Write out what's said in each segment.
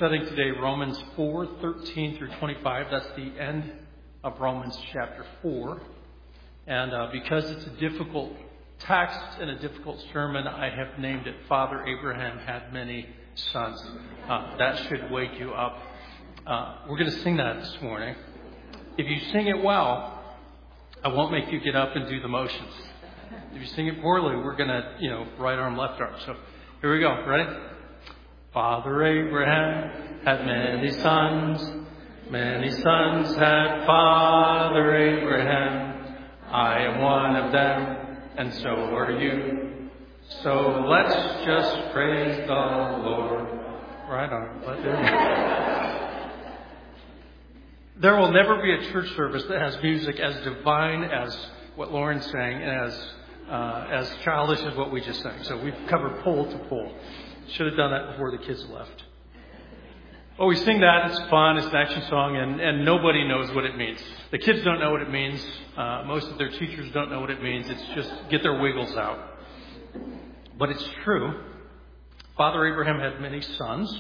studying today Romans 4:13 through 25. That's the end of Romans chapter 4. And because it's a difficult text and a difficult sermon, I have named it Father Abraham Had Many Sons. That should wake you up. We're going to sing that this morning. If you sing it well, I won't make you get up and do the motions. If you sing it poorly, we're going to, right arm, left arm. So here we go. Ready? Father Abraham had many sons. Many sons had Father Abraham. I am one of them, and so are you. So let's just praise the Lord. Right on. There will never be a church service that has music as divine as what Lauren sang, and as childish as what we just sang. So we've covered pole to pole. Should have done that before the kids left. Well, we sing that. It's fun. It's an action song, and nobody knows what it means. The kids don't know what it means. Most of their teachers don't know what it means. It's just get their wiggles out. But it's true. Father Abraham had many sons,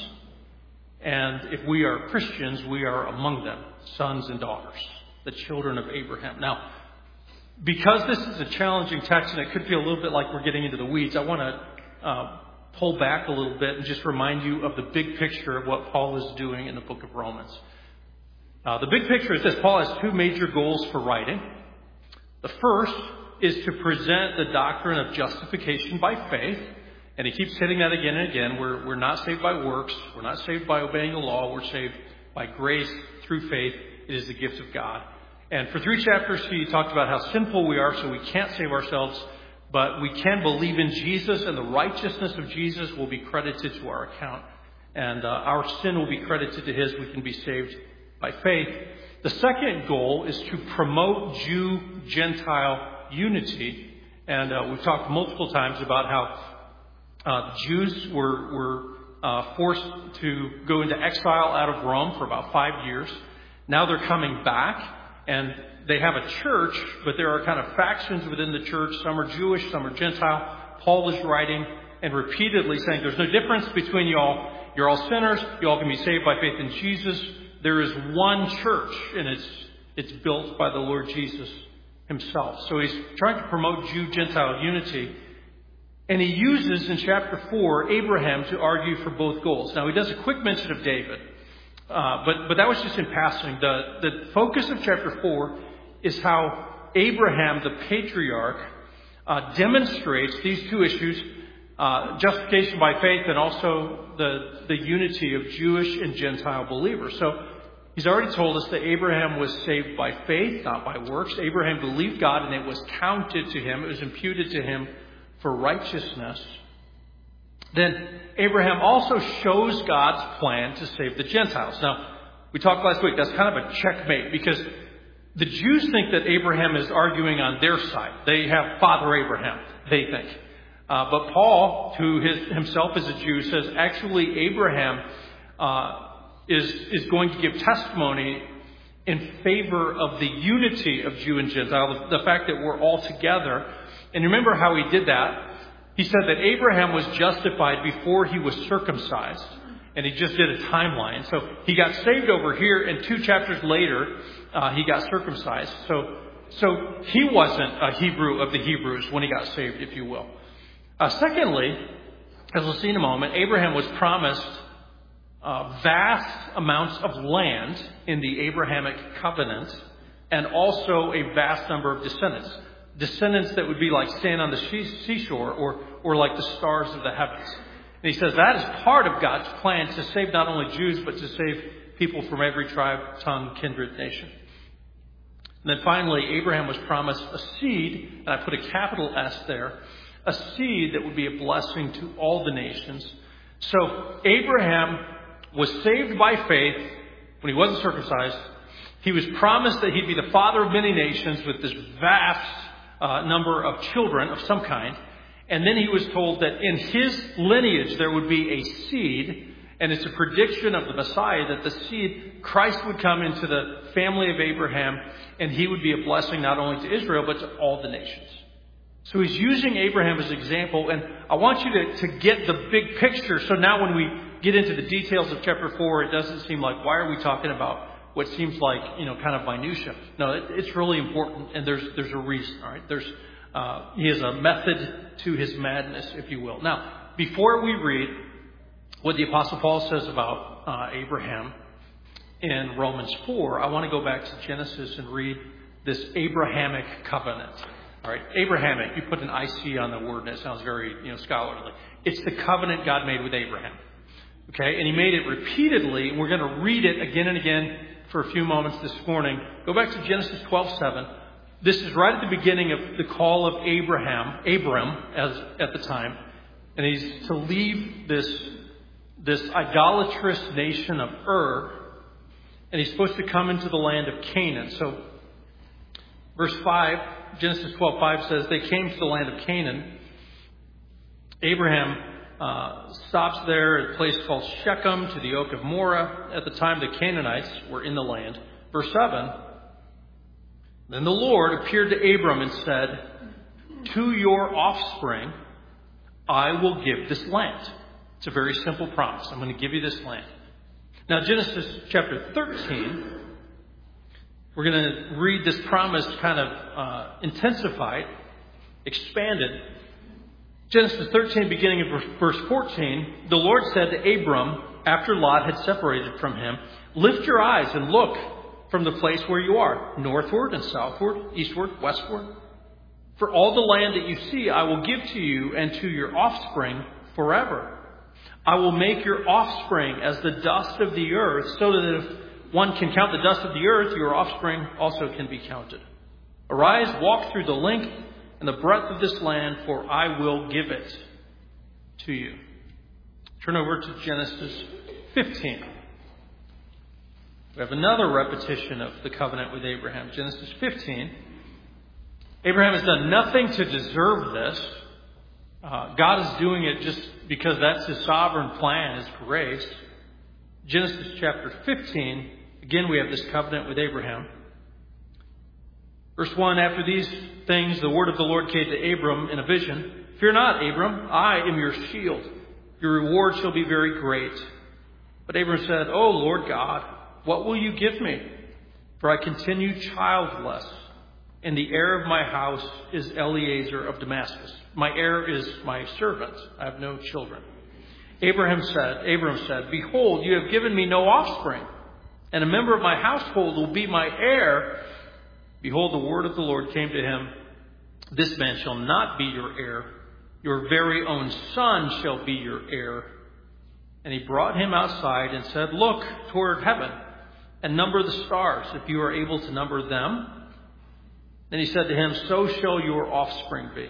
and if we are Christians, we are among them, sons and daughters, the children of Abraham. Now, because this is a challenging text, and it could feel a little bit like we're getting into the weeds, I want to pull back a little bit and just remind you of the big picture of what Paul is doing in the book of Romans. The big picture is this. Paul has two major goals for writing. The first is to present the doctrine of justification by faith. And he keeps hitting that again and again. We're not saved by works. We're not saved by obeying the law. We're saved by grace through faith. It is the gift of God. And for 3 chapters, he talked about how sinful we are, so we can't save ourselves. But we can believe in Jesus, and the righteousness of Jesus will be credited to our account. And our sin will be credited to his. We can be saved by faith. The second goal is to promote Jew-Gentile unity. And we've talked multiple times about how Jews were forced to go into exile out of Rome for about 5 years. Now they're coming back, and they have a church, but there are kind of factions within the church. Some are Jewish, some are Gentile. Paul is writing and repeatedly saying there's no difference between you all. You're all sinners. You all can be saved by faith in Jesus. There is one church, and it's built by the Lord Jesus himself. So he's trying to promote Jew-Gentile unity. And he uses in chapter 4 Abraham to argue for both goals. Now he does a quick mention of David. But that was just in passing. The focus of chapter 4 is how Abraham, the patriarch, demonstrates these two issues, justification by faith and also the unity of Jewish and Gentile believers. So he's already told us that Abraham was saved by faith, not by works. Abraham believed God, and it was counted to him. It was imputed to him for righteousness. Then Abraham also shows God's plan to save the Gentiles. Now, we talked last week, that's kind of a checkmate, because the Jews think that Abraham is arguing on their side. They have Father Abraham, they think. But Paul, who himself is a Jew, says actually Abraham is going to give testimony in favor of the unity of Jew and Gentile, the fact that we're all together. And remember how he did that. He said that Abraham was justified before he was circumcised. And he just did a timeline. So he got saved over here, and 2 chapters later, he got circumcised. So he wasn't a Hebrew of the Hebrews when he got saved, if you will. Secondly, as we'll see in a moment, Abraham was promised vast amounts of land in the Abrahamic covenant, and also a vast number of descendants. Descendants that would be like sand on the seashore, or like the stars of the heavens. And he says that is part of God's plan to save not only Jews, but to save people from every tribe, tongue, kindred, nation. And then finally, Abraham was promised a seed, and I put a capital S there, a seed that would be a blessing to all the nations. So Abraham was saved by faith when he wasn't circumcised. He was promised that he'd be the father of many nations with this vast number of children of some kind. And then he was told that in his lineage there would be a seed, and it's a prediction of the Messiah that the seed, Christ, would come into the family of Abraham, and he would be a blessing not only to Israel but to all the nations. So he's using Abraham as an example, and I want you to get the big picture. So now when we get into the details of chapter 4, it doesn't seem like, why are we talking about what seems like, kind of minutia? No, it's really important, and there's a reason, all right? He has a method to his madness, if you will. Now, before we read what the Apostle Paul says about Abraham in Romans 4, I want to go back to Genesis and read this Abrahamic covenant. All right, Abrahamic, you put an IC on the word and it sounds very, scholarly. It's the covenant God made with Abraham. Okay, and he made it repeatedly, and we're going to read it again and again for a few moments this morning. Go back to Genesis 12:7. This is right at the beginning of the call of Abram, as at the time, and he's to leave this idolatrous nation of Ur, and he's supposed to come into the land of Canaan. So, verse 5, Genesis 12:5 says, they came to the land of Canaan. Abraham stops there at a place called Shechem to the oak of Moreh. At the time, the Canaanites were in the land. Verse 7, then the Lord appeared to Abram and said, to your offspring I will give this land. It's a very simple promise. I'm going to give you this land. Now, Genesis chapter 13, we're going to read this promise kind of intensified, expanded. Genesis 13, beginning of verse 14, the Lord said to Abram, after Lot had separated from him, lift your eyes and look from the place where you are, northward and southward, eastward, westward. For all the land that you see, I will give to you and to your offspring forever. I will make your offspring as the dust of the earth, so that if one can count the dust of the earth, your offspring also can be counted. Arise, walk through the length and the breadth of this land, for I will give it to you. Turn over to Genesis 15. We have another repetition of the covenant with Abraham. Genesis 15. Abraham has done nothing to deserve this. God is doing it just because that's his sovereign plan, his grace. Genesis chapter 15. Again, we have this covenant with Abraham. Verse 1, after these things, the word of the Lord came to Abram in a vision. Fear not, Abram, I am your shield. Your reward shall be very great. But Abram said, O Lord God, what will you give me? For I continue childless, and the heir of my house is Eliezer of Damascus. My heir is my servant. I have no children. Abram said, behold, you have given me no offspring, and a member of my household will be my heir. Behold, the word of the Lord came to him, this man shall not be your heir. Your very own son shall be your heir. And he brought him outside and said, look toward heaven and number the stars, if you are able to number them. Then he said to him, so shall your offspring be.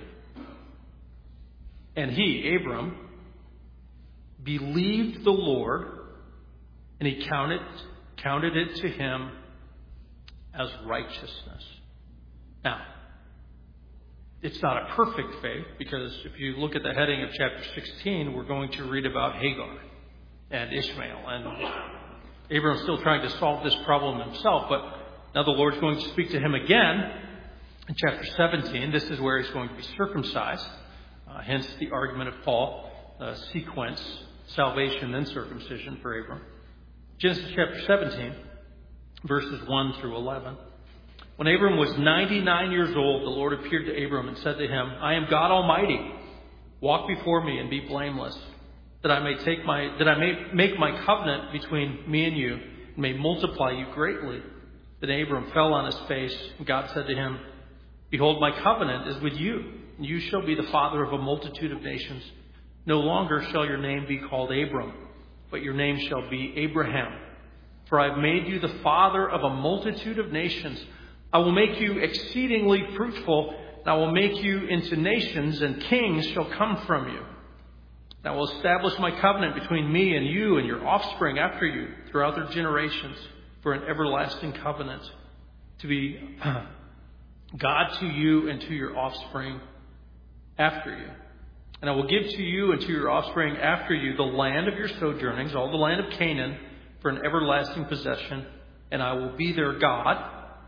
And he, Abram, believed the Lord, and he counted it to him as righteousness. Now, it's not a perfect faith, because if you look at the heading of chapter 16, we're going to read about Hagar and Ishmael. And Abram's still trying to solve this problem himself, but now the Lord's going to speak to him again in chapter 17. This is where he's going to be circumcised. Hence the argument of Paul, sequence, salvation, then circumcision for Abram. Genesis chapter 17, verses 1 through 11. When Abram was 99 years old, the Lord appeared to Abram and said to him, I am God Almighty. Walk before me and be blameless, that I may make my covenant between me and you, and may multiply you greatly. Then Abram fell on his face, and God said to him, behold, my covenant is with you, and you shall be the father of a multitude of nations. No longer shall your name be called Abram, but your name shall be Abraham. For I have made you the father of a multitude of nations. I will make you exceedingly fruitful, and I will make you into nations, and kings shall come from you. And I will establish my covenant between me and you and your offspring after you throughout their generations for an everlasting covenant, to be God to you and to your offspring after you. And I will give to you and to your offspring after you the land of your sojournings, all the land of Canaan, for an everlasting possession, and I will be their God. I'll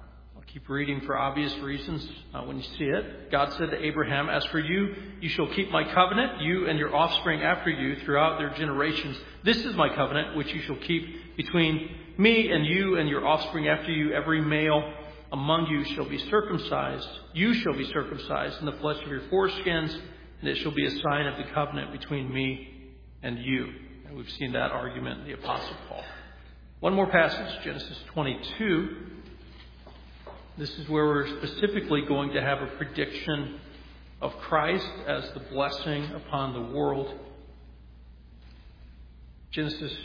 keep reading for obvious reasons when you see it. God said to Abraham, "As for you, you shall keep my covenant, you and your offspring after you throughout their generations. This is my covenant, which you shall keep between me and you and your offspring after you. Every male among you shall be circumcised. You shall be circumcised in the flesh of your foreskins, and it shall be a sign of the covenant between me and you." And we've seen that argument in the Apostle Paul. One more passage, Genesis 22. This is where we're specifically going to have a prediction of Christ as the blessing upon the world. Genesis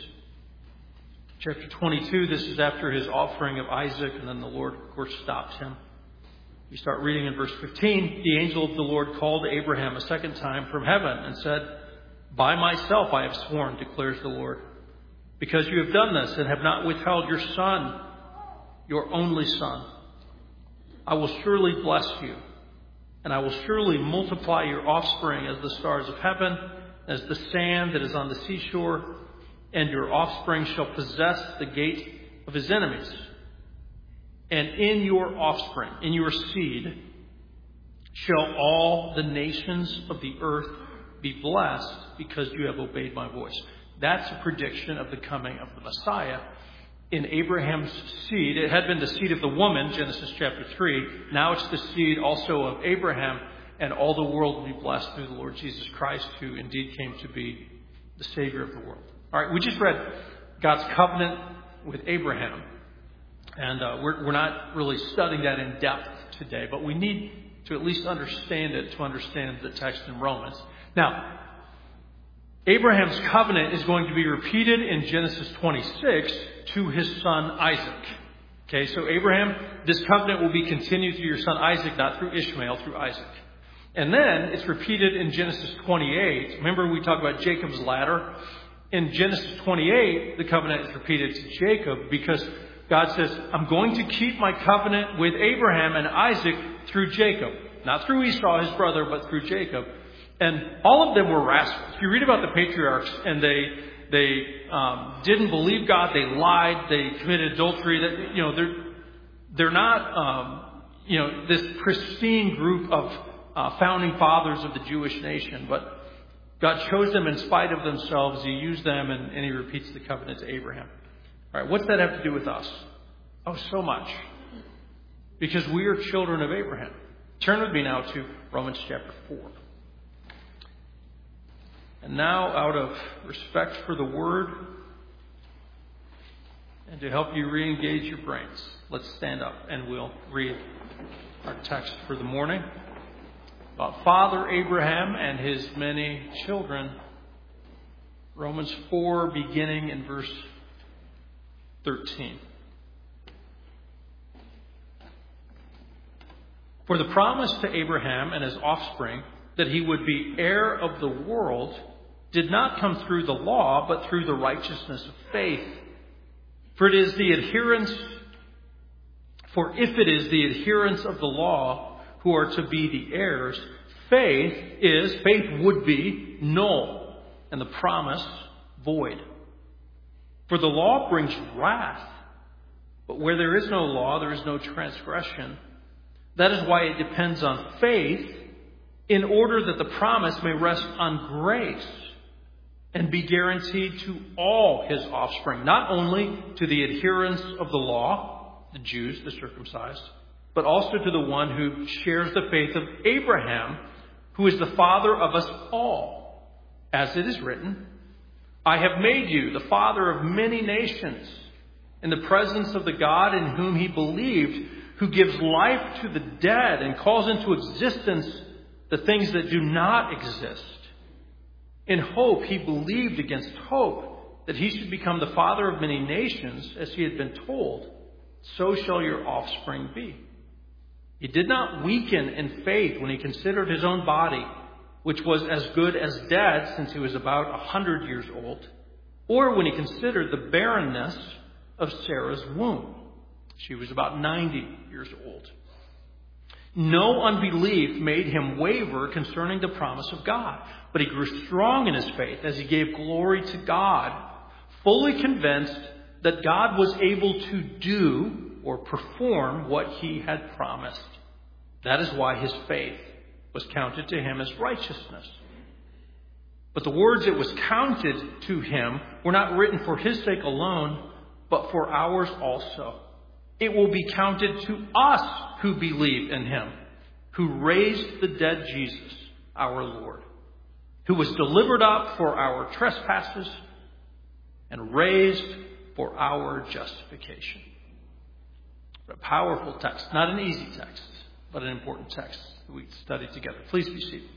chapter 22, this is after his offering of Isaac, and then the Lord, of course, stops him. We start reading in verse 15. "The angel of the Lord called Abraham a second time from heaven and said, 'By myself I have sworn, declares the Lord, because you have done this and have not withheld your son, your only son. I will surely bless you, and I will surely multiply your offspring as the stars of heaven, as the sand that is on the seashore, and your offspring shall possess the gate of his enemies. And in your offspring, in your seed, shall all the nations of the earth be blessed, because you have obeyed my voice.'" That's a prediction of the coming of the Messiah in Abraham's seed. It had been the seed of the woman, Genesis chapter 3. Now it's the seed also of Abraham, and all the world will be blessed through the Lord Jesus Christ, who indeed came to be the Savior of the world. All right, we just read God's covenant with Abraham, and we're not really studying that in depth today, but we need to at least understand it to understand the text in Romans. Now, Abraham's covenant is going to be repeated in Genesis 26 to his son Isaac. Okay, so Abraham, this covenant will be continued through your son Isaac, not through Ishmael, through Isaac. And then it's repeated in Genesis 28. Remember we talked about Jacob's ladder? In Genesis 28, the covenant is repeated to Jacob because God says, "I'm going to keep my covenant with Abraham and Isaac through Jacob." Not through Esau, his brother, but through Jacob. And all of them were rascals. If you read about the patriarchs, and they didn't believe God, they lied, they committed adultery. That they're not this pristine group of founding fathers of the Jewish nation, but God chose them in spite of themselves. He used them, and He repeats the covenant to Abraham. All right, what's that have to do with us? Oh, so much, because we are children of Abraham. Turn with me now to Romans chapter 4. And now, out of respect for the Word, and to help you re-engage your brains, let's stand up and we'll read our text for the morning about Father Abraham and his many children. Romans 4, beginning in verse 13. "For the promise to Abraham and his offspring that he would be heir of the world did not come through the law, but through the righteousness of faith. For if it is the adherents of the law who are to be the heirs, faith would be null, and the promise void. For the law brings wrath, but where there is no law, there is no transgression. That is why it depends on faith, in order that the promise may rest on grace and be guaranteed to all his offspring, not only to the adherents of the law, the Jews, the circumcised, but also to the one who shares the faith of Abraham, who is the father of us all. As it is written, 'I have made you the father of many nations, in the presence of the God in whom he believed, who gives life to the dead and calls into existence the things that do not exist. In hope, he believed against hope that he should become the father of many nations, as he had been told, so shall your offspring be. He did not weaken in faith when he considered his own body, which was as good as dead since he was about 100 years old, or when he considered the barrenness of Sarah's womb. She was about 90 years old. No unbelief made him waver concerning the promise of God, but he grew strong in his faith as he gave glory to God, fully convinced that God was able to do or perform what he had promised. That is why his faith was counted to him as righteousness. But the words "it was counted to him" were not written for his sake alone, but for ours also. It will be counted to us who believe in him, who raised the dead Jesus, our Lord, who was delivered up for our trespasses and raised for our justification. A powerful text, not an easy text, but an important text that we study together. Please be seated.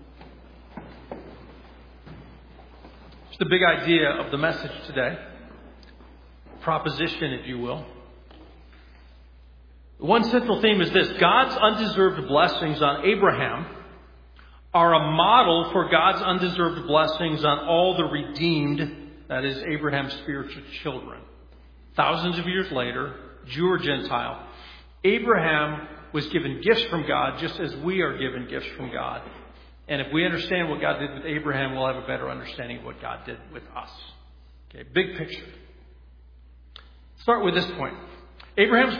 It's the big idea of the message today, proposition, if you will. One central theme is this: God's undeserved blessings on Abraham are a model for God's undeserved blessings on all the redeemed, that is, Abraham's spiritual children. Thousands of years later, Jew or Gentile, Abraham was given gifts from God just as we are given gifts from God. And if we understand what God did with Abraham, we'll have a better understanding of what God did with us. Okay, big picture. Start with this point. Abraham's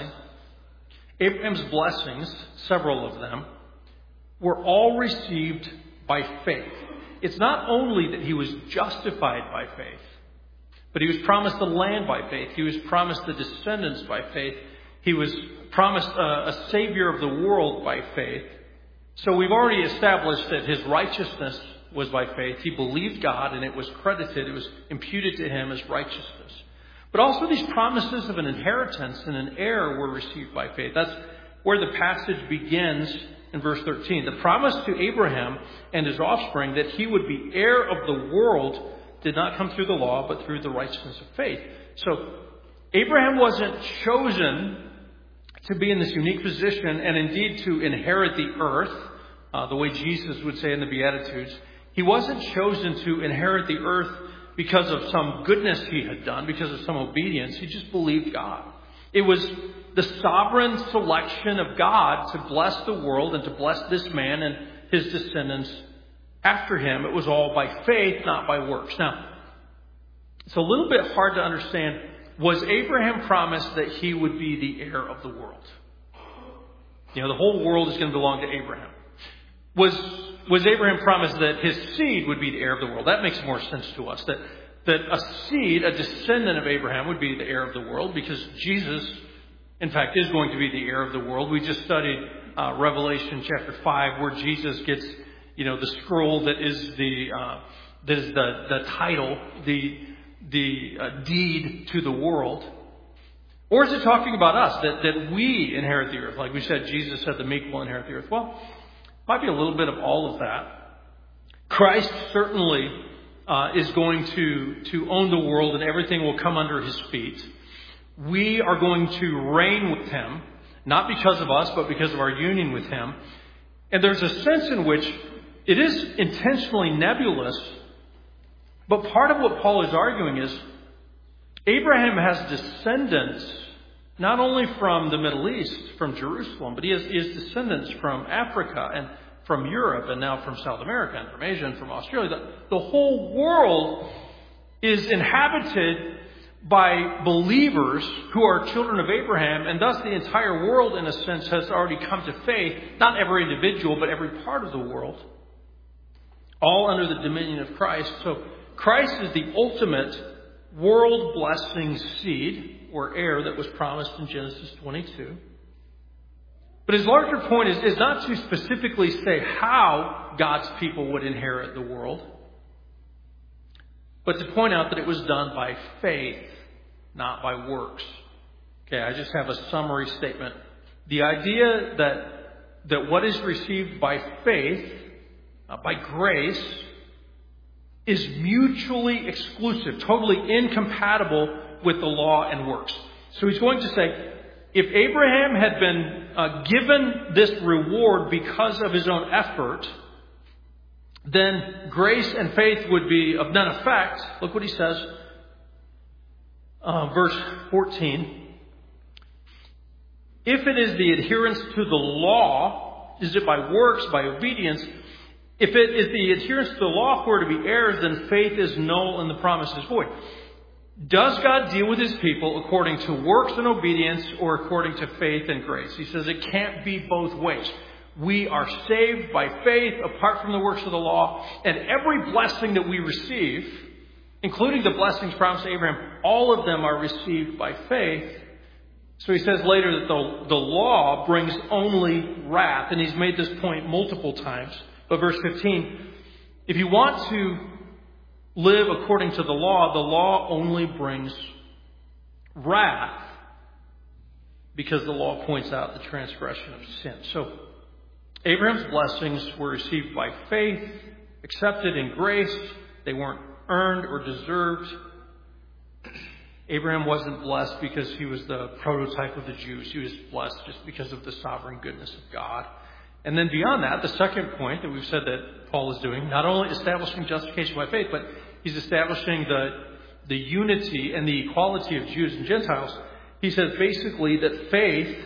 blessings, several of them, were all received by faith. It's not only that he was justified by faith, but he was promised the land by faith. He was promised the descendants by faith. He was promised a Savior of the world by faith. So we've already established that his righteousness was by faith. He believed God and it was credited, it was imputed to him as righteousness. But also these promises of an inheritance and an heir were received by faith. That's where the passage begins in verse 13. The promise to Abraham and his offspring that he would be heir of the world did not come through the law, but through the righteousness of faith. So Abraham wasn't chosen to be in this unique position and indeed to inherit the earth, the way Jesus would say in the Beatitudes. He wasn't chosen to inherit the earth because of some goodness he had done, because of some obedience. He just believed God. It was the sovereign selection of God to bless the world and to bless this man and his descendants after him. It was all by faith, not by works. Now, it's a little bit hard to understand. Was Abraham promised that he would be the heir of the world? You know, the whole world is going to belong to Abraham. Was Abraham promised that his seed would be the heir of the world? That makes more sense to us. That a seed, a descendant of Abraham, would be the heir of the world, because Jesus, in fact, is going to be the heir of the world. We just studied Revelation chapter 5, where Jesus gets, the scroll that is the title, the deed to the world. Or is it talking about us, that we inherit the earth? Like we said, Jesus said the meek will inherit the earth. Well, might be a little bit of all of that. Christ certainly is going to own the world, and everything will come under his feet. We are going to reign with him, not because of us, but because of our union with him. And there's a sense in which it is intentionally nebulous, but part of what Paul is arguing is Abraham has descendants not only from the Middle East, from Jerusalem, but he has descendants from Africa and from Europe and now from South America and from Asia and from Australia. The whole world is inhabited by believers who are children of Abraham, and thus the entire world, in a sense, has already come to faith. Not every individual, but every part of the world, all under the dominion of Christ. So Christ is the ultimate world-blessing seed or heir that was promised in Genesis 22. But his larger point is not to specifically say how God's people would inherit the world, but to point out that it was done by faith, not by works. Okay, I just have a summary statement. The idea that what is received by faith, by grace, is mutually exclusive, totally incompatible with the law and works. So he's going to say, if Abraham had been given this reward because of his own effort, then grace and faith would be of none effect. Look what he says, verse 14. If it is the adherence to the law, is it by works, by obedience? If it is the adherence to the law who are to be heirs, then faith is null and the promise is void. Does God deal with his people according to works and obedience or according to faith and grace? He says it can't be both ways. We are saved by faith apart from the works of the law, and every blessing that we receive, including the blessings promised to Abraham, all of them are received by faith. So he says later that the law brings only wrath, and he's made this point multiple times. But verse 15, if you want to live according to the law only brings wrath because the law points out the transgression of sin. So Abraham's blessings were received by faith, accepted in grace. They weren't earned or deserved. Abraham wasn't blessed because he was the prototype of the Jews. He was blessed just because of the sovereign goodness of God. And then beyond that, the second point that we've said that Paul is doing, not only establishing justification by faith, but he's establishing the unity and the equality of Jews and Gentiles. He says basically that faith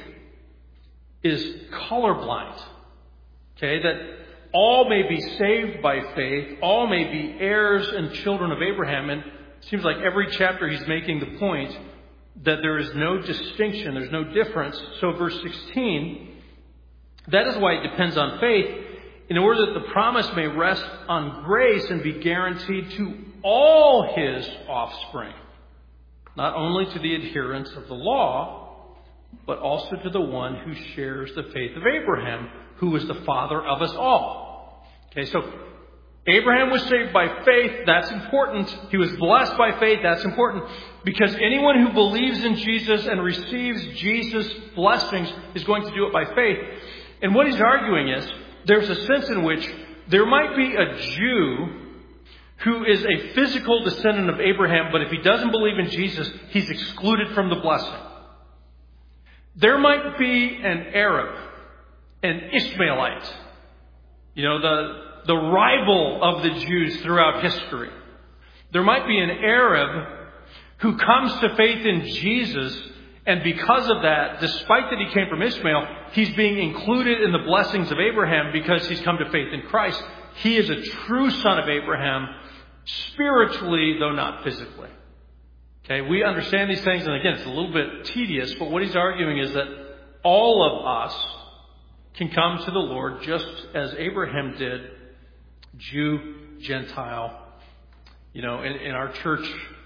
is colorblind. Okay, that all may be saved by faith, all may be heirs and children of Abraham. And it seems like every chapter he's making the point that there is no distinction, there's no difference. So verse 16, that is why it depends on faith, in order that the promise may rest on grace and be guaranteed to all his offspring, not only to the adherents of the law, but also to the one who shares the faith of Abraham, who is the father of us all. Okay, so Abraham was saved by faith. That's important. He was blessed by faith. That's important. Because anyone who believes in Jesus and receives Jesus' blessings is going to do it by faith. And what he's arguing is, there's a sense in which there might be a Jew who is a physical descendant of Abraham, but if he doesn't believe in Jesus, he's excluded from the blessing. There might be an Arab, an Ishmaelite, the rival of the Jews throughout history. There might be an Arab who comes to faith in Jesus, and because of that, despite that he came from Ishmael, he's being included in the blessings of Abraham because he's come to faith in Christ. He is a true son of Abraham, spiritually, though not physically. Okay, we understand these things, and again, it's a little bit tedious, but what he's arguing is that all of us can come to the Lord just as Abraham did, Jew, Gentile. In our church,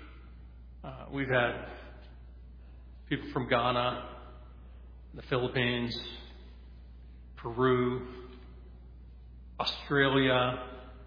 we've had people from Ghana, the Philippines, Peru, Australia,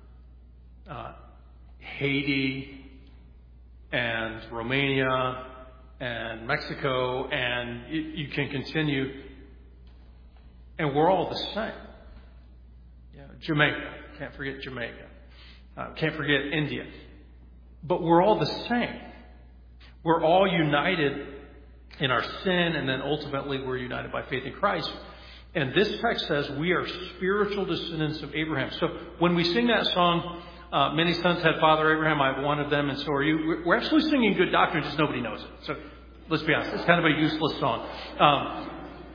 Haiti, and Romania, and Mexico, and you can continue. And we're all the same. Jamaica. Can't forget Jamaica. Can't forget India. But we're all the same. We're all united in our sin, and then ultimately we're united by faith in Christ. And this text says we are spiritual descendants of Abraham. So when we sing that song, many sons had Father Abraham, I have one of them, and so are you, we're actually singing good doctrine, just nobody knows it. So let's be honest, it's kind of a useless song.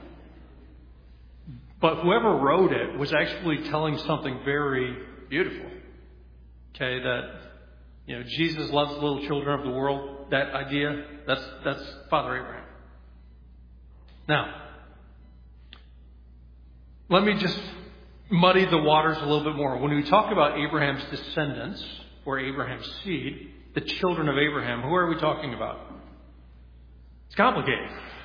But whoever wrote it was actually telling something very beautiful. Okay, that Jesus loves the little children of the world. That idea, that's Father Abraham. Now, let me just muddy the waters a little bit more. When we talk about Abraham's descendants, or Abraham's seed, the children of Abraham, who are we talking about? It's complicated.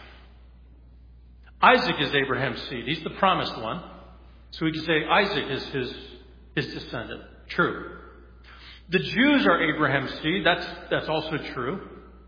Isaac is Abraham's seed. He's the promised one. So we can say Isaac is his descendant. True. The Jews are Abraham's seed. That's also true.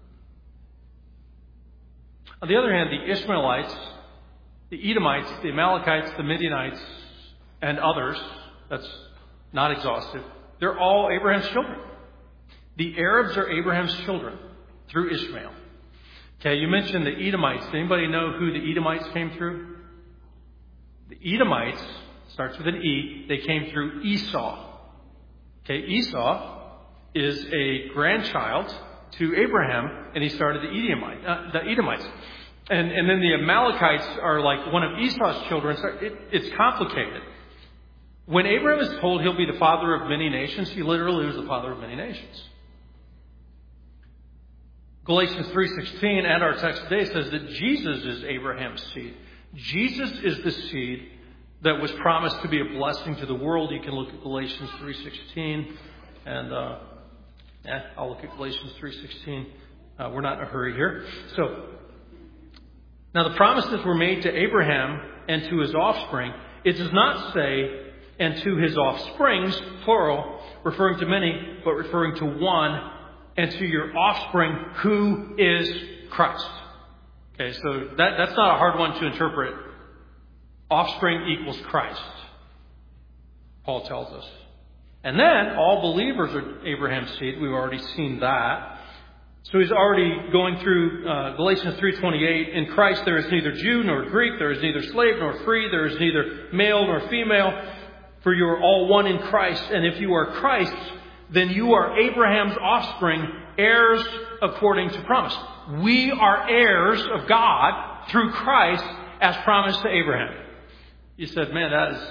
On the other hand, the Ishmaelites, the Edomites, the Amalekites, the Midianites, and others, that's not exhaustive, they're all Abraham's children. The Arabs are Abraham's children through Ishmael. Okay, you mentioned the Edomites. Does anybody know who the Edomites came through? The Edomites, starts with an E, they came through Esau. Okay, Esau is a grandchild to Abraham, and he started the Edomites. And then the Amalekites are like one of Esau's children. So it's complicated. When Abraham is told he'll be the father of many nations, he literally was the father of many nations. Galatians 3:16 and our text today says that Jesus is Abraham's seed. Jesus is the seed that was promised to be a blessing to the world. You can look at Galatians 3:16 and I'll look at Galatians 3:16. We're not in a hurry here. So, now the promises were made to Abraham and to his offspring. It does not say, and to his offsprings, plural, referring to many, but referring to one, and to your offspring, who is Christ. Okay, so that's not a hard one to interpret. Offspring equals Christ, Paul tells us. And then all believers are Abraham's seed. We've already seen that. So he's already going through Galatians 3:28. In Christ there is neither Jew nor Greek, there is neither slave nor free, there is neither male nor female, for you are all one in Christ. And if you are Christ's, then you are Abraham's offspring, heirs according to promise. We are heirs of God through Christ as promised to Abraham. You said, man, that is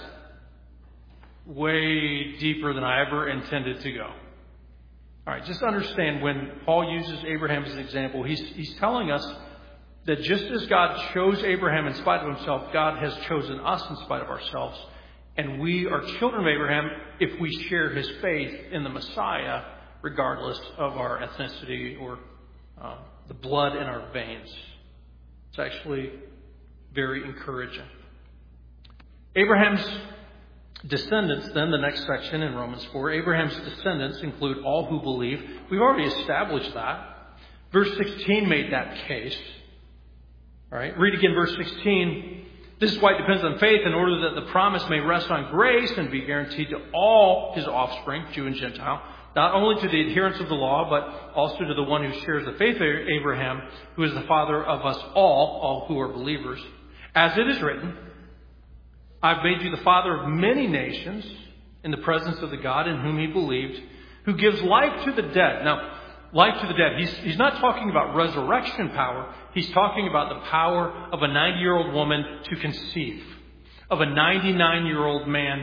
way deeper than I ever intended to go. All right, just understand when Paul uses Abraham as an example, he's telling us that just as God chose Abraham in spite of himself, God has chosen us in spite of ourselves. And we are children of Abraham if we share his faith in the Messiah, regardless of our ethnicity or the blood in our veins. It's actually very encouraging. Abraham's descendants, then, the next section in Romans 4, Abraham's descendants include all who believe. We've already established that. Verse 16 made that case. All right, read again verse 16. This is why it depends on faith, in order that the promise may rest on grace and be guaranteed to all his offspring, Jew and Gentile, not only to the adherents of the law, but also to the one who shares the faith of Abraham, who is the father of us all who are believers. As it is written, I've made you the father of many nations in the presence of the God in whom he believed, who gives life to the dead. Now, life to the dead. He's not talking about resurrection power. He's talking about the power of a 90-year-old woman to conceive, of a 99-year-old man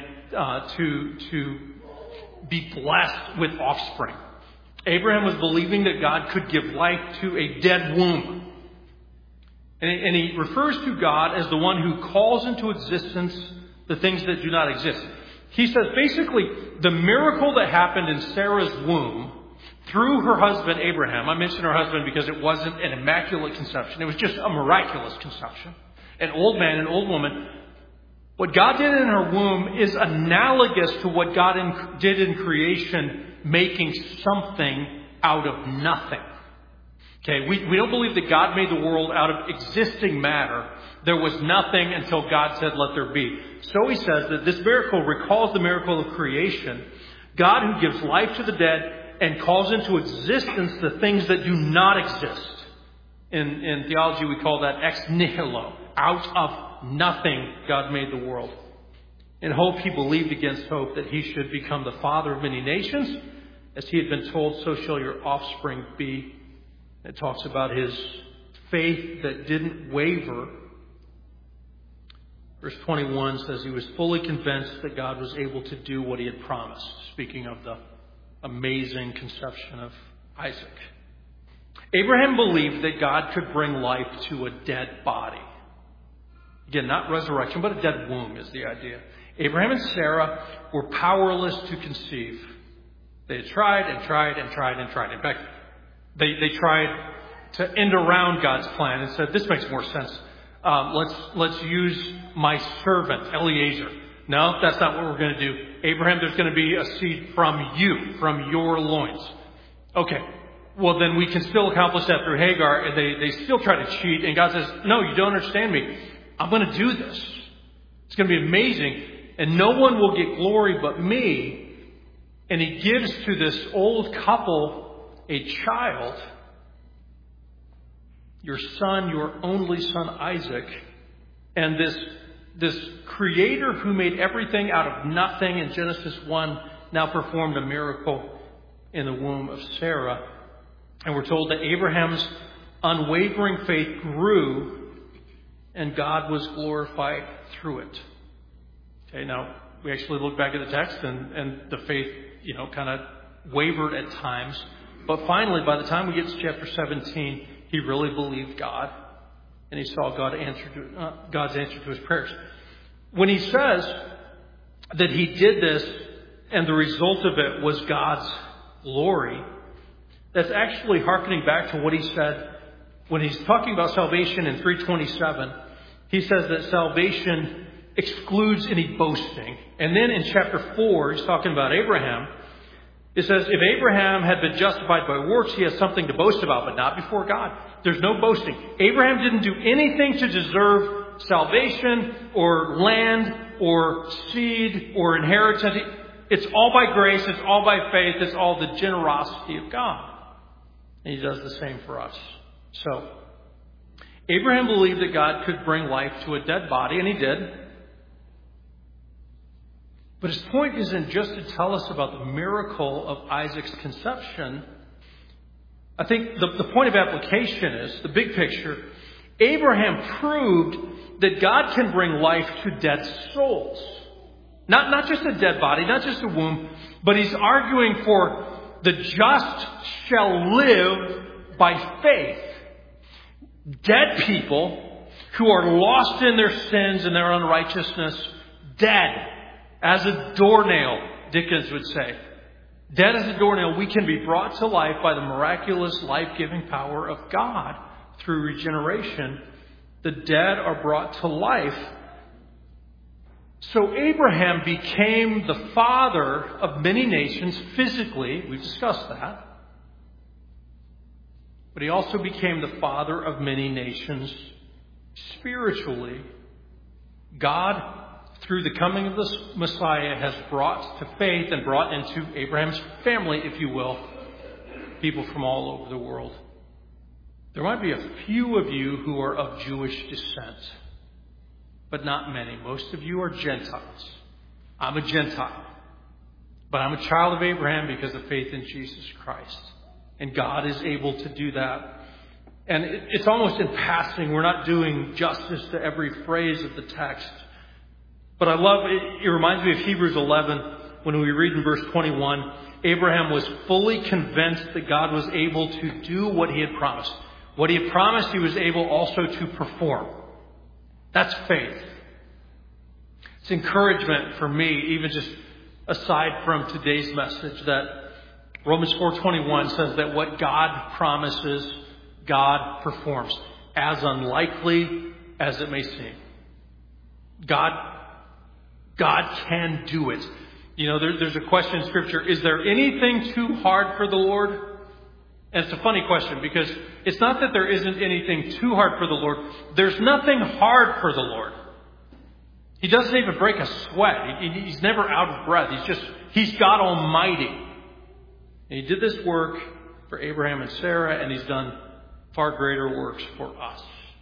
to be blessed with offspring. Abraham was believing that God could give life to a dead womb. And he refers to God as the one who calls into existence the things that do not exist. He says basically the miracle that happened in Sarah's womb through her husband Abraham. I mention her husband because it wasn't an immaculate conception. It was just a miraculous conception. An old man, an old woman. What God did in her womb is analogous to what God did in creation, making something out of nothing. Okay, we don't believe that God made the world out of existing matter. There was nothing until God said, let there be. So he says that this miracle recalls the miracle of creation. God who gives life to the dead and calls into existence the things that do not exist. In theology, we call that ex nihilo. Out of nothing, God made the world. In hope, he believed against hope that he should become the father of many nations. As he had been told, so shall your offspring be. It talks about his faith that didn't waver. Verse 21 says he was fully convinced that God was able to do what he had promised. Speaking of the amazing conception of Isaac. Abraham believed that God could bring life to a dead body. Again, not resurrection, but a dead womb is the idea. Abraham and Sarah were powerless to conceive. They had tried and tried and tried and tried. In fact, they tried to end around God's plan and said, this makes more sense. Let's use my servant, Eliezer. No, that's not what we're going to do. Abraham, there's going to be a seed from you, from your loins. Okay, well then we can still accomplish that through Hagar. And they still try to cheat. And God says, no, you don't understand me. I'm going to do this. It's going to be amazing. And no one will get glory but me. And he gives to this old couple a child, your son, your only son Isaac, and this creator who made everything out of nothing in Genesis 1 now performed a miracle in the womb of Sarah. And we're told that Abraham's unwavering faith grew and God was glorified through it. Okay, now we actually look back at the text and the faith, kind of wavered at times. But finally, by the time we get to chapter 17, he really believed God. And he saw God's answer to his prayers. When he says that he did this and the result of it was God's glory, that's actually hearkening back to what he said when he's talking about salvation in 3:27. He says that salvation excludes any boasting. And then in chapter 4, he's talking about Abraham. It says, if Abraham had been justified by works, he has something to boast about, but not before God. There's no boasting. Abraham didn't do anything to deserve salvation or land or seed or inheritance. It's all by grace. It's all by faith. It's all the generosity of God. And he does the same for us. So, Abraham believed that God could bring life to a dead body, and he did. But his point isn't just to tell us about the miracle of Isaac's conception. I think the point of application is, the big picture, Abraham proved that God can bring life to dead souls. Not just a dead body, not just a womb, but he's arguing for the just shall live by faith. Dead people who are lost in their sins and their unrighteousness, dead. As a doornail, Dickens would say. Dead as a doornail, we can be brought to life by the miraculous life-giving power of God through regeneration. The dead are brought to life. So Abraham became the father of many nations physically. We've discussed that. But he also became the father of many nations spiritually. God, through the coming of the Messiah, has brought to faith and brought into Abraham's family, if you will, people from all over the world. There might be a few of you who are of Jewish descent, but not many. Most of you are Gentiles. I'm a Gentile, but I'm a child of Abraham because of faith in Jesus Christ. And God is able to do that. And it's almost in passing. We're not doing justice to every phrase of the text. But I love it. It reminds me of Hebrews 11 when we read in verse 21, Abraham was fully convinced that God was able to do what he had promised. What he had promised, he was able also to perform. That's faith. It's encouragement for me, even just aside from today's message, that Romans 4:21 says that what God promises, God performs, as unlikely as it may seem. God can do it. You know, there's a question in Scripture, is there anything too hard for the Lord? And it's a funny question because it's not that there isn't anything too hard for the Lord. There's nothing hard for the Lord. He doesn't even break a sweat. He's never out of breath. He's God Almighty. And he did this work for Abraham and Sarah, and he's done far greater works for us.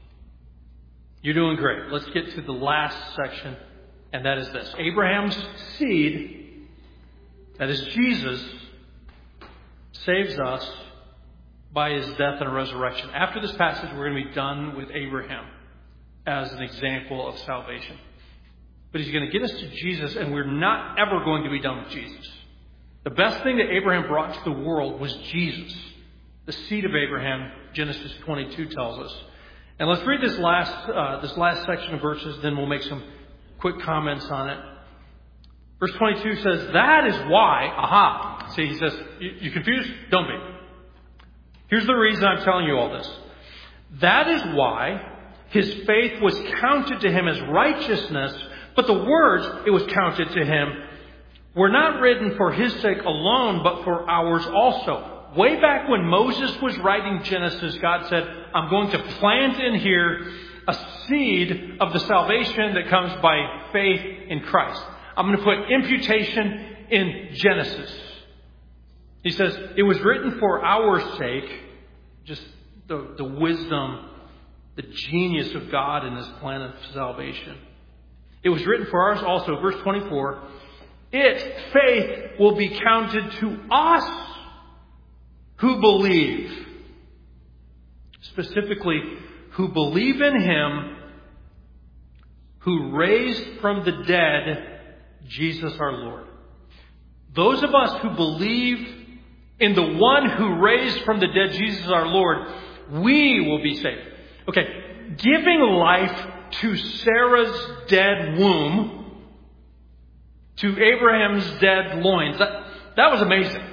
You're doing great. Let's get to the last section. And that is this. Abraham's seed, that is Jesus, saves us by his death and resurrection. After this passage, we're going to be done with Abraham as an example of salvation. But he's going to get us to Jesus, and we're not ever going to be done with Jesus. The best thing that Abraham brought to the world was Jesus, the seed of Abraham, Genesis 22 tells us. And let's read this last section of verses, then we'll make some quick comments on it. Verse 22 says, that is why, See, he says, you confused? Don't be. Here's the reason I'm telling you all this. That is why his faith was counted to him as righteousness, but the words it was counted to him were not written for his sake alone, but for ours also. Way back when Moses was writing Genesis, God said, I'm going to plant in here a seed of the salvation that comes by faith in Christ. I'm going to put imputation in Genesis. He says, it was written for our sake, just the wisdom, the genius of God in this plan of salvation. It was written for ours also, verse 24, faith will be counted to us who believe. Specifically, who believe in him who raised from the dead Jesus our Lord. Those of us who believe in the one who raised from the dead Jesus our Lord, we will be saved. Okay, giving life to Sarah's dead womb, to Abraham's dead loins, that was amazing.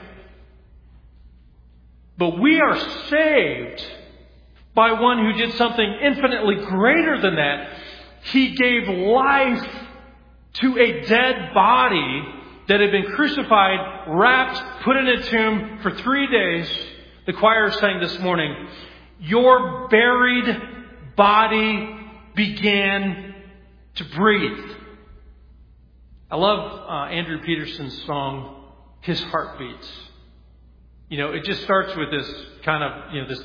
But we are saved by one who did something infinitely greater than that. He gave life to a dead body that had been crucified, wrapped, put in a tomb for 3 days. The choir sang this morning, your buried body began to breathe. I love Andrew Peterson's song, His Heartbeats. It just starts with this kind of, this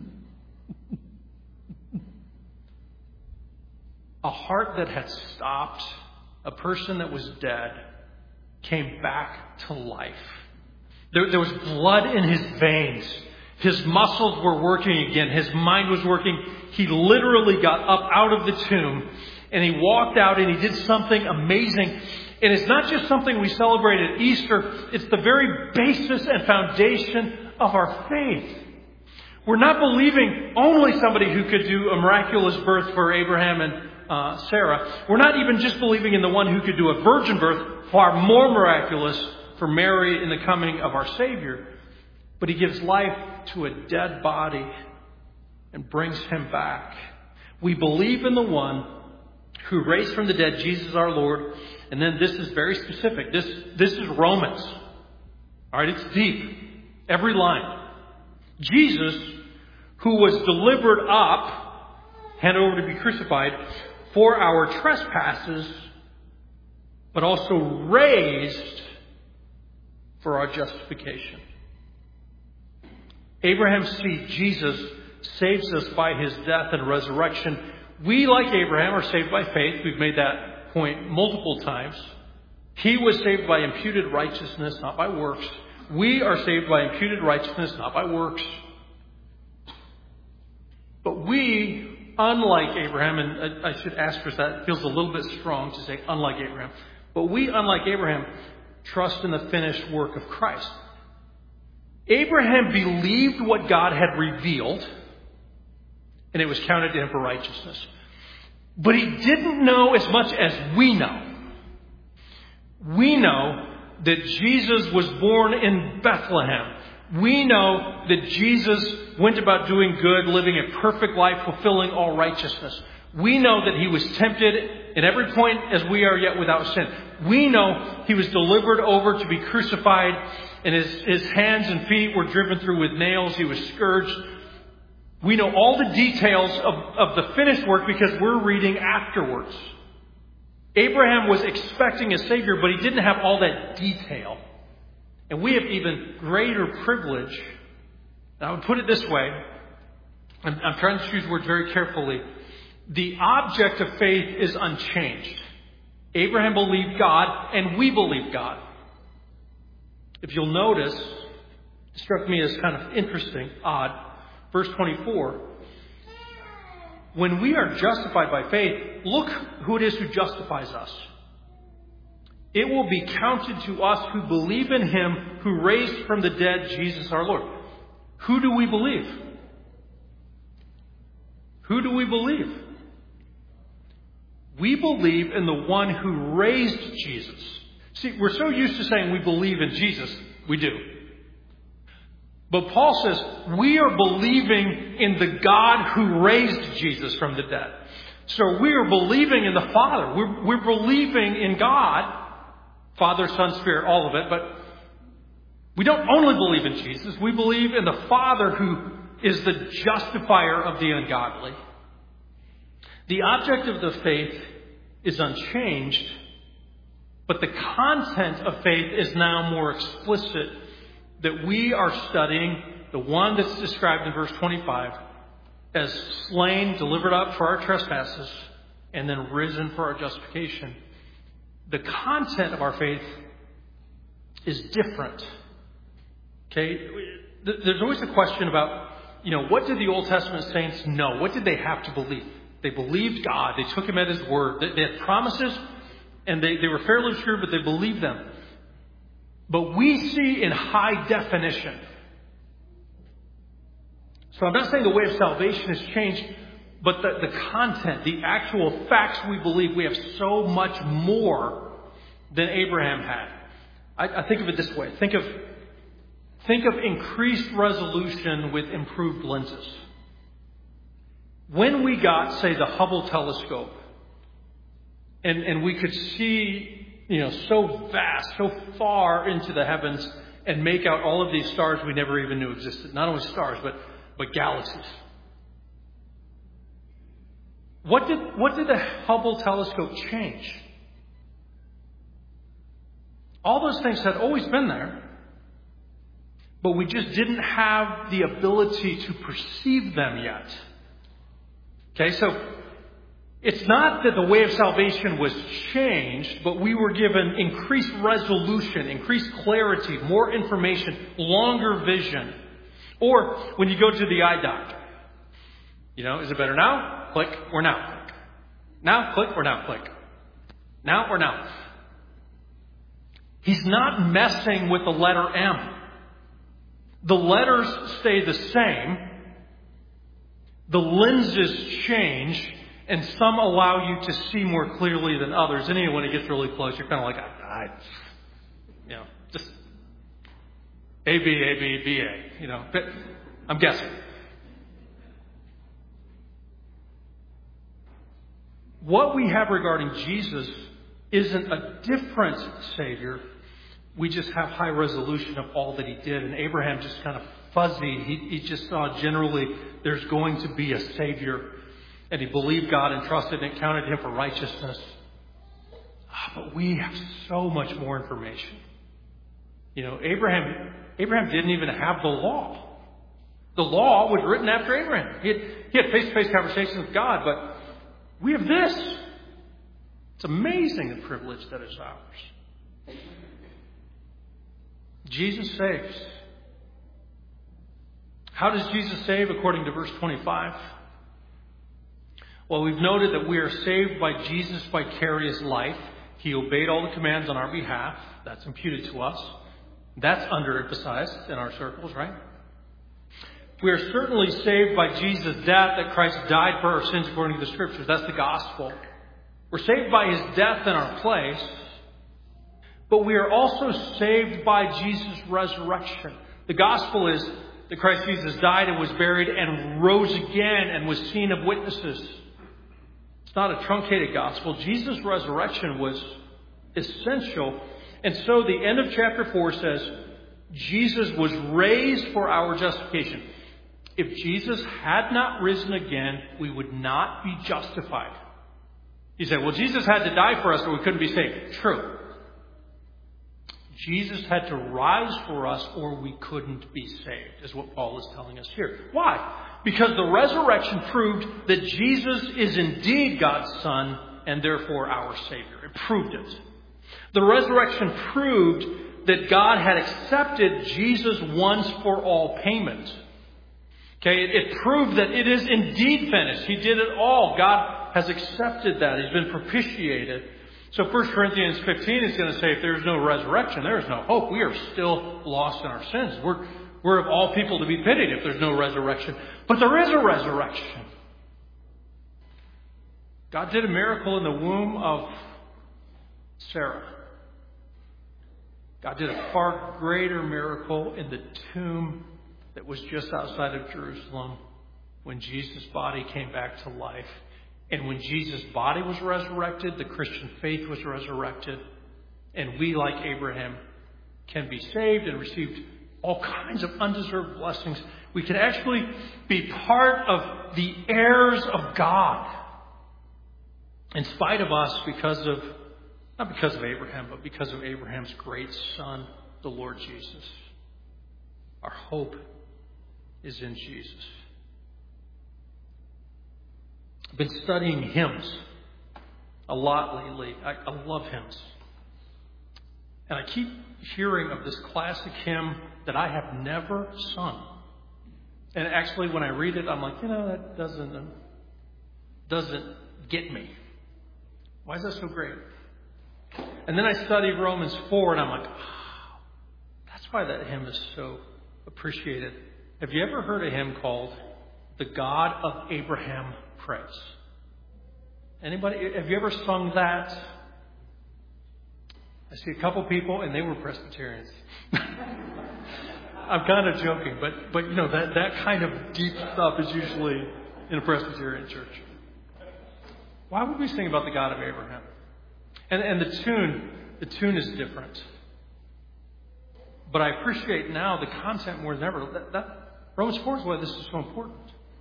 a heart that had stopped, a person that was dead, came back to life. There was blood in his veins. His muscles were working again. His mind was working. He literally got up out of the tomb and he walked out and he did something amazing. And it's not just something we celebrate at Easter. It's the very basis and foundation of our faith. We're not believing only somebody who could do a miraculous birth for Abraham and Sarah. We're not even just believing in the one who could do a virgin birth, far more miraculous for Mary in the coming of our Savior. But he gives life to a dead body and brings him back. We believe in the one who raised from the dead Jesus our Lord. And then this is very specific. This is Romans. All right, it's deep. Every line. Jesus, who was delivered up, handed over to be crucified for our trespasses, but also raised for our justification. Abraham's seed, Jesus, saves us by his death and resurrection. We, like Abraham, are saved by faith. We've made that point multiple times. He was saved by imputed righteousness, not by works. We are saved by imputed righteousness, not by works. But we, unlike Abraham, and I should asterisk that, it feels a little bit strong to say unlike Abraham. But we, unlike Abraham, trust in the finished work of Christ. Abraham believed what God had revealed, and it was counted to him for righteousness. But he didn't know as much as we know. We know that Jesus was born in Bethlehem. We know that Jesus went about doing good, living a perfect life, fulfilling all righteousness. We know that he was tempted in every point as we are, yet without sin. We know he was delivered over to be crucified, and his hands and feet were driven through with nails. He was scourged. We know all the details of the finished work because we're reading afterwards. Abraham was expecting a Savior, but he didn't have all that detail. And we have even greater privilege. And I would put it this way. I'm trying to choose words very carefully. The object of faith is unchanged. Abraham believed God, and we believe God. If you'll notice, it struck me as kind of interesting, odd. Verse 24. When we are justified by faith, look who it is who justifies us. It will be counted to us who believe in him who raised from the dead Jesus our Lord. Who do we believe? Who do we believe? We believe in the one who raised Jesus. See, we're so used to saying we believe in Jesus. We do. But Paul says we are believing in the God who raised Jesus from the dead. So we are believing in the Father. We're believing in God, Father, Son, Spirit, all of it. But we don't only believe in Jesus. We believe in the Father who is the justifier of the ungodly. The object of the faith is unchanged, but the content of faith is now more explicit, that we are studying the one that's described in verse 25 as slain, delivered up for our trespasses, and then risen for our justification. The content of our faith is different. Okay? There's always a question about, what did the Old Testament saints know? What did they have to believe? They believed God. They took him at his word. They had promises, and they were fairly sure, but they believed them. But we see in high definition So I'm not saying the way of salvation has changed, but the content, the actual facts we believe, we have so much more than Abraham had. I think of it this way. Think of increased resolution with improved lenses. When we got, say, the Hubble telescope, and we could see, so vast, so far into the heavens, and make out all of these stars we never even knew existed. Not only stars, but galaxies. What did the Hubble telescope change? All those things had always been there, but we just didn't have the ability to perceive them yet. Okay, so it's not that the way of salvation was changed, but we were given increased resolution, increased clarity, more information, longer vision. Or when you go to the eye doctor, is it better now? Click or now? Click. Now click or now click? Now or now? He's not messing with the letter M. The letters stay the same. The lenses change, and some allow you to see more clearly than others. And when it gets really close, you're kind of like, just A, B, A, B, B, A. I'm guessing. What we have regarding Jesus isn't a different Savior. We just have high resolution of all that He did. And Abraham just kind of fuzzy. He just saw generally there's going to be a Savior. And he believed God and trusted and counted Him for righteousness. But we have so much more information. Abraham didn't even have the law. The law was written after Abraham. He had face-to-face conversations with God, but we have this. It's amazing the privilege that is ours. Jesus saves. How does Jesus save according to verse 25? Well, we've noted that we are saved by Jesus' vicarious life. He obeyed all the commands on our behalf. That's imputed to us. That's underemphasized in our circles, right? We are certainly saved by Jesus' death, that Christ died for our sins according to the Scriptures. That's the gospel. We're saved by His death in our place. But we are also saved by Jesus' resurrection. The gospel is that Christ Jesus died and was buried and rose again and was seen of witnesses. It's not a truncated gospel. Jesus' resurrection was essential. And so the end of chapter 4 says, Jesus was raised for our justification. If Jesus had not risen again, we would not be justified. You say, well, Jesus had to die for us or we couldn't be saved. True. Jesus had to rise for us or we couldn't be saved, is what Paul is telling us here. Why? Because the resurrection proved that Jesus is indeed God's Son and therefore our Savior. It proved it. The resurrection proved that God had accepted Jesus' once for all payment. Okay, it proved that it is indeed finished. He did it all. God has accepted that. He's been propitiated. So 1 Corinthians 15 is going to say if there is no resurrection, there is no hope. We are still lost in our sins. We're of all people to be pitied if there's no resurrection. But there is a resurrection. God did a miracle in the womb of Sarah. God did a far greater miracle in the tomb that was just outside of Jerusalem when Jesus' body came back to life. And when Jesus' body was resurrected, the Christian faith was resurrected. And we, like Abraham, can be saved and receive all kinds of undeserved blessings. We can actually be part of the heirs of God. In spite of us, not because of Abraham, but because of Abraham's great son, the Lord Jesus. Our hope is in Jesus. I've been studying hymns a lot lately. I love hymns. And I keep hearing of this classic hymn that I have never sung. And actually, when I read it, I'm like, that doesn't get me. Why is that so great? And then I studied Romans 4, and I'm like, that's why that hymn is so appreciated Have you ever heard a hymn called "The God of Abraham Praise"? Anybody? Have you ever sung that? I see a couple people, and they were Presbyterians. I'm kind of joking, but you know that kind of deep stuff is usually in a Presbyterian church. Why would we sing about the God of Abraham? And the tune is different. But I appreciate now the content more than ever. That Romans 4 is why this is so important.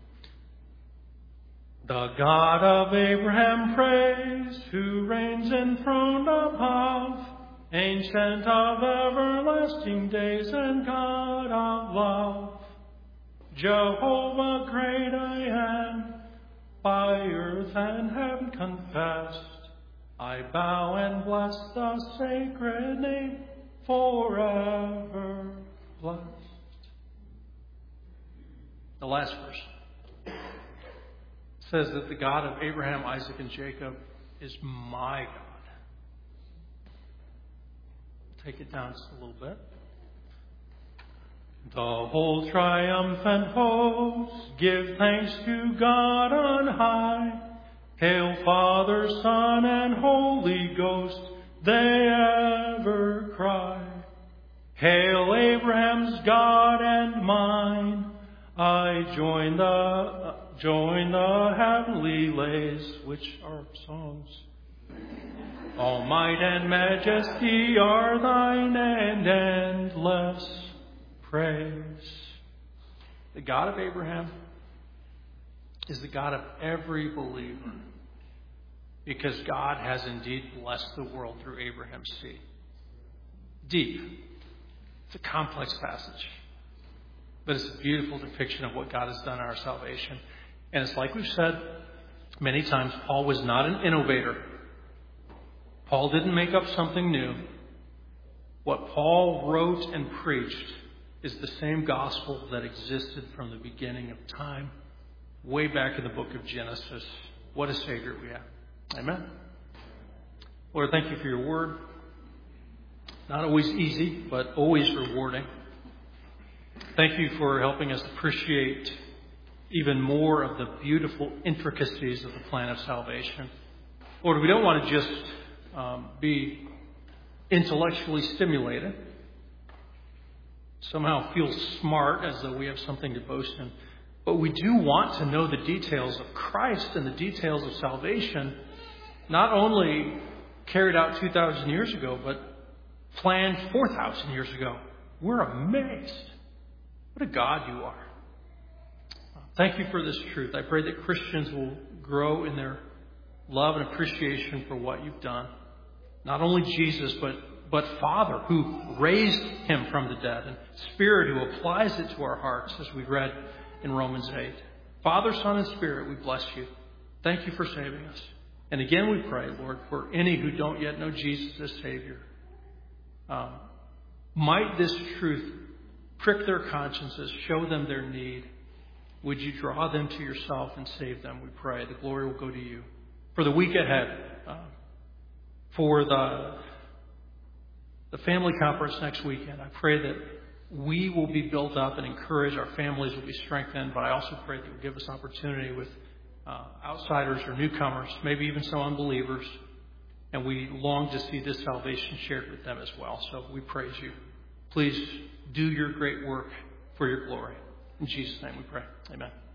The God of Abraham praise, who reigns enthroned above, ancient of everlasting days and God of love. Jehovah great I am, by earth and heaven confessed. I bow and bless the sacred name, forever blessed. The last verse says that the God of Abraham, Isaac, and Jacob is my God. Take it down just a little bit. The whole triumphant host give thanks to God on high. Hail Father, Son, and Holy Ghost, they ever cry. Hail Abraham's God and mine. I join the heavenly lays, which are songs. All might and majesty are thine, and endless praise. The God of Abraham is the God of every believer, because God has indeed blessed the world through Abraham's seed. Deep. It's a complex passage, but it's a beautiful depiction of what God has done in our salvation. And it's like we've said many times, Paul was not an innovator. Paul didn't make up something new. What Paul wrote and preached is the same gospel that existed from the beginning of time, way back in the book of Genesis. What a Savior we have. Amen. Lord, thank you for your word. Not always easy, but always rewarding. Thank you for helping us appreciate even more of the beautiful intricacies of the plan of salvation. Lord, we don't want to just be intellectually stimulated, somehow feel smart as though we have something to boast in. But we do want to know the details of Christ and the details of salvation, not only carried out 2,000 years ago, but planned 4,000 years ago. We're amazed. What a God you are. Thank you for this truth. I pray that Christians will grow in their love and appreciation for what you've done. Not only Jesus, but Father, who raised him from the dead, and Spirit, who applies it to our hearts, as we read in Romans 8. Father, Son, and Spirit, we bless you. Thank you for saving us. And again, we pray, Lord, for any who don't yet know Jesus as Savior. Might this truth prick their consciences, show them their need. Would you draw them to yourself and save them, we pray. The glory will go to you. For the week ahead, for the family conference next weekend, I pray that we will be built up and encouraged, our families will be strengthened, but I also pray that you'll give us opportunity with outsiders or newcomers, maybe even some unbelievers, and we long to see this salvation shared with them as well. So we praise you. Please do your great work for your glory. In Jesus' name we pray. Amen.